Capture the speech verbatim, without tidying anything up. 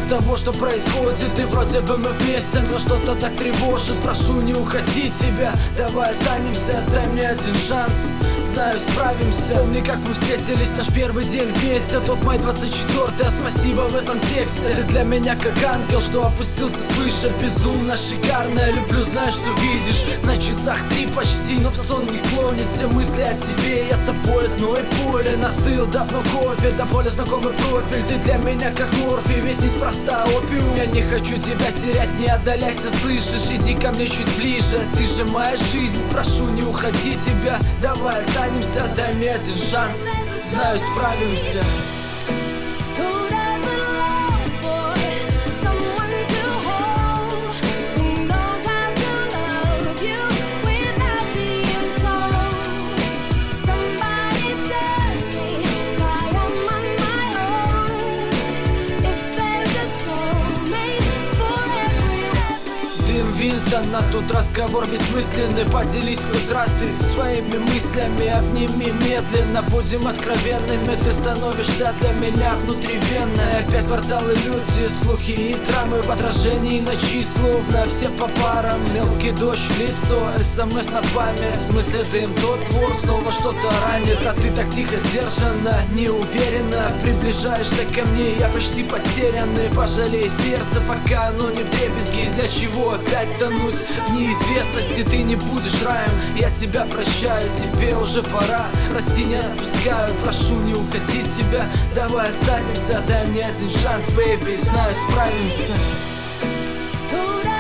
от того, что происходит. И вроде бы мы вместе, но что-то так тревожит. Прошу, не уходи тебя, давай останемся, дай мне один шанс. Знаю, справимся. Помни, как мы встретились, наш первый день вместе. Тот май двадцать четвёртый, а спасибо в этом тексте. Ты для меня как ангел, что опустился свыше. Безумно шикарно, люблю, знаешь, что видишь. На часах три почти, но в сон не клонит. Все мысли о тебе, и это боль, но и поле. Настыл давно кофе, до боли знакомый профиль. Ты для меня как морфий, ведь неспроста опиум. Я не хочу тебя терять, не отдаляйся, слышишь? Иди ко мне чуть ближе, ты же моя жизнь. Прошу, не уходи тебя, давай останемся, дай мне один шанс. Знаю, справимся. Винстон, на тот разговор бессмысленный. Поделись хоть раз ты своими мыслями. Обними медленно, будем откровенными. Ты становишься для меня внутривенно. Опять кварталы, люди, слухи и драмы. В отражении ночи словно все по парам. Мелкий дождь в лицо, смс на память. В смысле дым, тот двор снова что-то ранит. А ты так тихо, сдержанно, неуверенно приближаешься ко мне, я почти потерянный. Пожалей сердце, пока оно не вдребезги. Для чего опять тонуть в неизвестности? Ты не будешь раем, я тебя прощаю. Тебе уже пора, прости, не отпускаю. Прошу, не уходи тебя, давай останемся, дай мне один шанс, бэйби. Знаю, справимся.